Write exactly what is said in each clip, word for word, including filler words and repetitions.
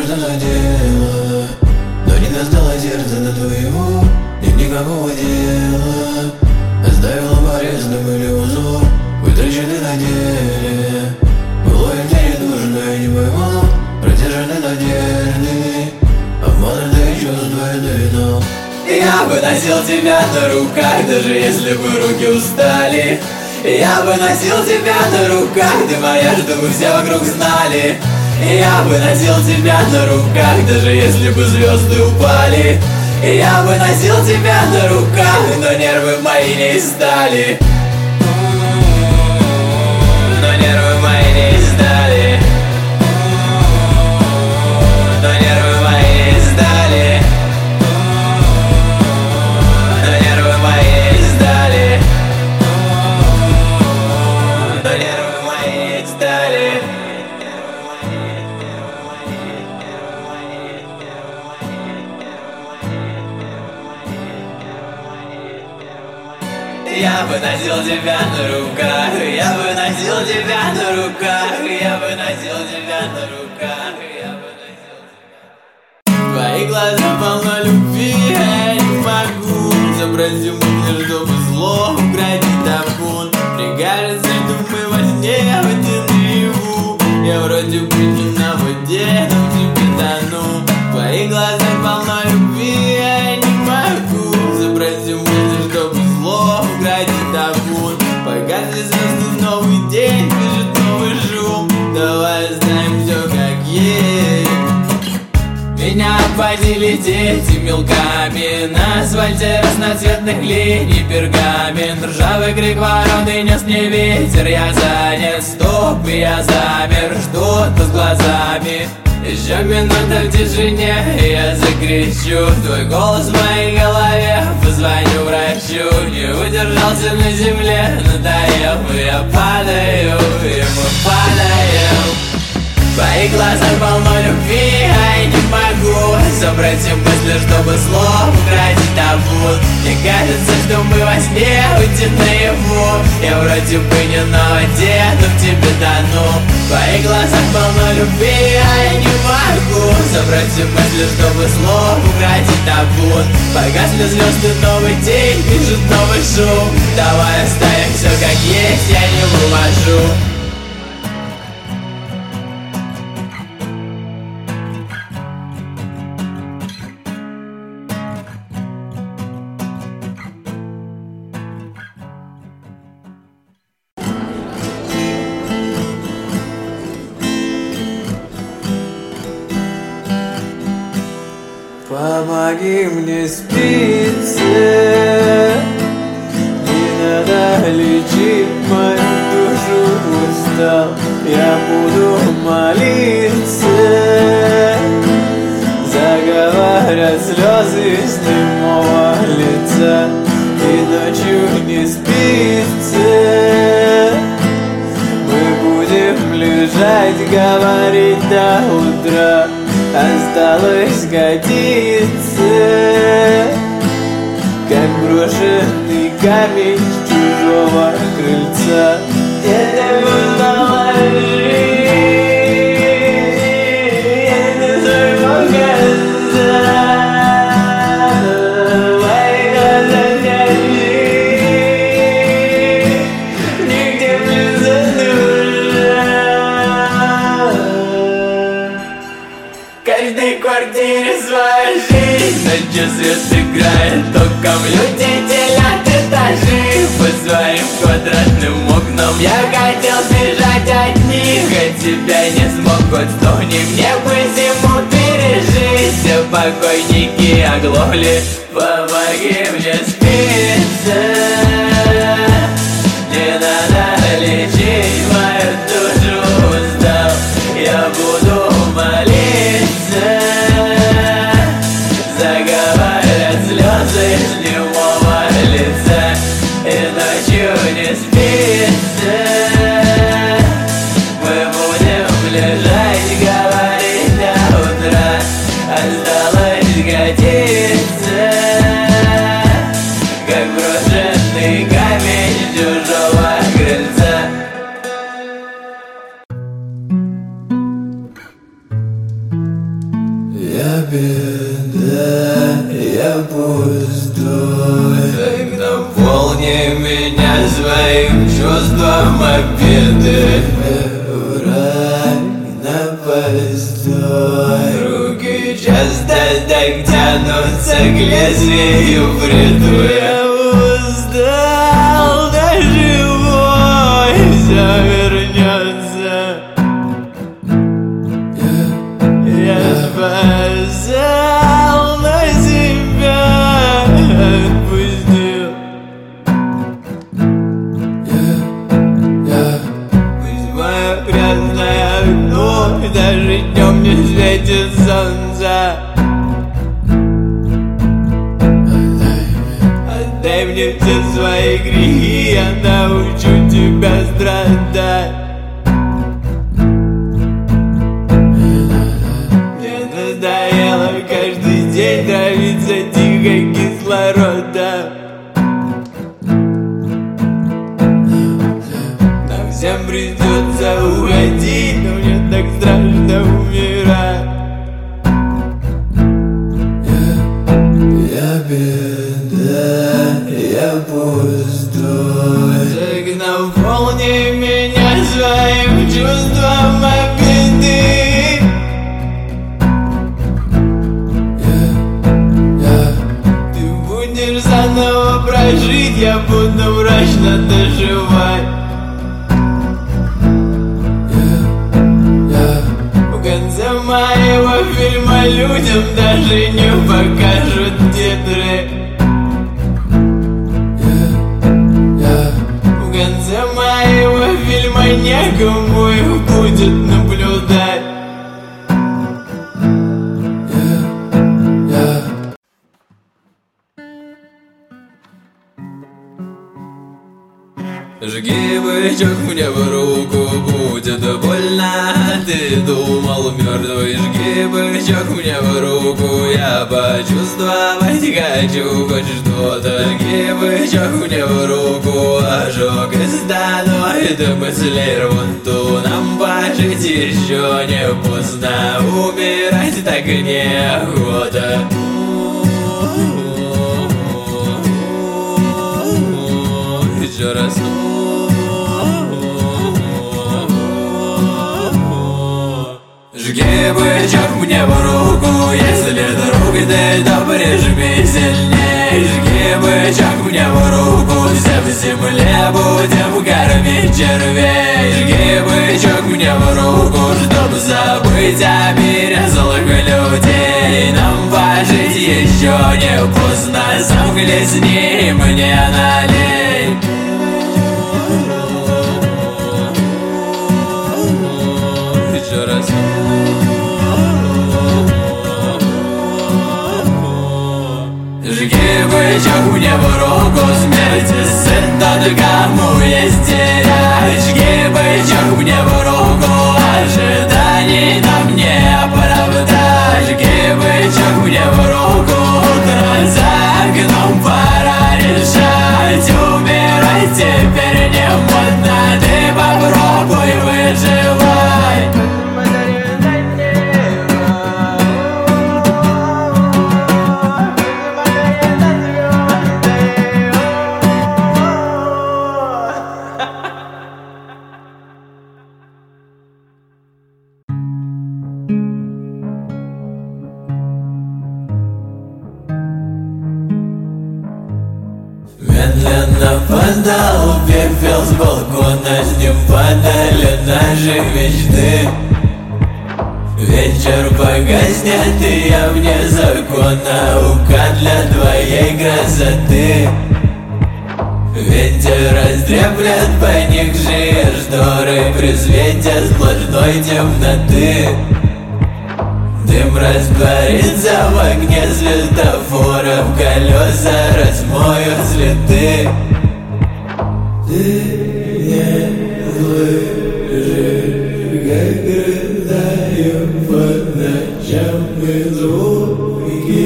что задела, но не достало сердце до твоего. Нет никакого дела. Оставила порезным или узор, вытраченный на деле. Было им тебе нужно, я не поймал. Протяженный надежды, обманутые чувства я доведал. Я бы носил тебя на руках, даже если бы руки устали. Я бы носил тебя на руках, ты моя, чтобы все вокруг знали. Я бы носил тебя на руках, даже если бы звезды упали. Я бы носил тебя на руках, но нервы мои не стали. Но нервы мои не стали. Но нервы мои не стали. Но нервы мои не стали. Но нервы мои не стали. Я бы носил тебя на руках, я бы носил тебя на руках, я бы носил тебя на руках, я бы носил тебя. Твои глаза полны любви, я не могу забрать мысли, чтобы зло украдить табун. Мне кажется, что мы во сне, хоть и наяву. Я вроде бы не на воде, но в тебе тону. Твои глаза полны любви, я не могу забрать мысли, чтобы зло украдить табун. Погасли звезды, новый день, бежит новый шум. Давай оставим все как есть. Меня обводили дети мелками на асфальте разноцветных линий пергамент. Ржавый крик вороны нес мне ветер. Я занят, стоп, и я замер, что-то с глазами. Еще минута в тишине, и я закричу. Твой голос в моей голове, позвоню врачу. Не удержался на земле, надоел, и я падаю, и мы падаем. В твоих глазах полно любви, а я не могу собрать все мысли, чтобы зло украдить табун. Мне кажется, что мы во сне, уйти наяву. Я вроде бы не на воде, но в тебе тону. В твоих глазах полно любви, а я не могу собрать все мысли, чтобы зло украдить табун. Погасли звезды, новый день, пишет новый шум. Давай оставим все как есть, я не вывожу. Помоги мне спиться, не надо лечить мою душу, устал. Я буду молиться, заговорят слезы с немого лица. И ночью не спится, мы будем лежать, говорить до утра. Осталось годиться, как брошенный камень с чужого крыльца. Это была жизнь, это твой показатель. Мои глаза держи, нигде близко душа. В каждой квартире своя жизнь, ночью свет играет током, люди делят этажи по своим квадратным окнам. Я хотел сбежать от них, от тебя не смог, хоть сдохни мне бы зиму пережить. Все покойники оглохли, помоги мне спиться. Не надо лечить мою душу, устал. Я буду молиться, заговорят слезы с немого лица. И ночью не спится, мы будем лежать, говорить до утра. Осталось годиться, пустой. Так наполни меня своим чувством обиды. Враг на постой. Руки часто так тянутся к лезвию бреду. Я устал, даже бой все вернется. Я спасал, на себя отпустил. Пусть мое грязное окно даже днем не светит солнце. Отдай мне все свои грехи, я научу тебя страдать. Мне надоело каждый день травиться тихо кислородом. Нам всем придется уходить, но мне так страшно умирать. Я беда, я пустой. Так наполни меня своим чувством обиды. Ты будешь заново прожить, я буду мрачно доживать. В конце моего фильма людям даже не покажут титры. В конце моего фильма некому их будет наблюдать. Жги бычок мне в руку, будет больно. Ты думал мертвый, жги бычок мне в руку. Я почувствовать хочу хоть что-то. Жги бычок мне в руку, ожог остановит мысли рвоту. Нам пожить еще не поздно, умирать так неохота. Еще раз. Жги бычок мне в руку, если друг ты, то прижми сильней. Жги бычок мне в руку, все в земле будем кормить червей. Жги бычок мне в руку, чтоб забыть о мире злых людей. Нам пожить еще не поздно, сам хлестни мне налей. Еще раз. Жги бычок мне в руку, смерти сын тот, кому есть терять. Жги бычок мне в руку, ожиданий нам не оправдать. Жги бычок мне в руку, утро за окном пора решать. Умирать теперь не модно, ты попробуй выживай. Медленно падал пепел с балкона, с ним падали наши мечты. Вечер погаснет, и я вне закона, укат для твоей красоты. Ветер раздреплет поникшие шторы при свете сплошной темноты. Дым растворится в огне светофоров, колеса размоют следы. Ты не слышишь, как рыдаю по ночам, и звуки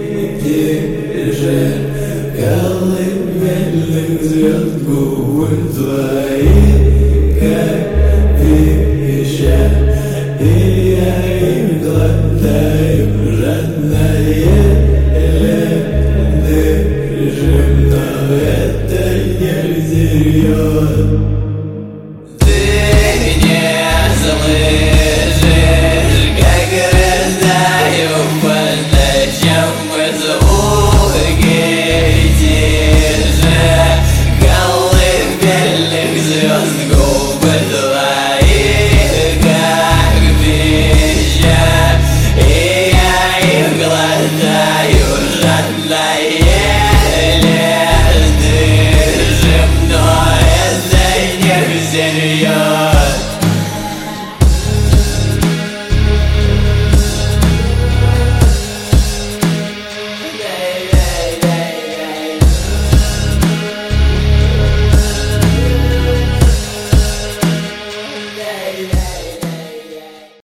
тише колыбельных звезд губы твои, как пища. И я им глотаю.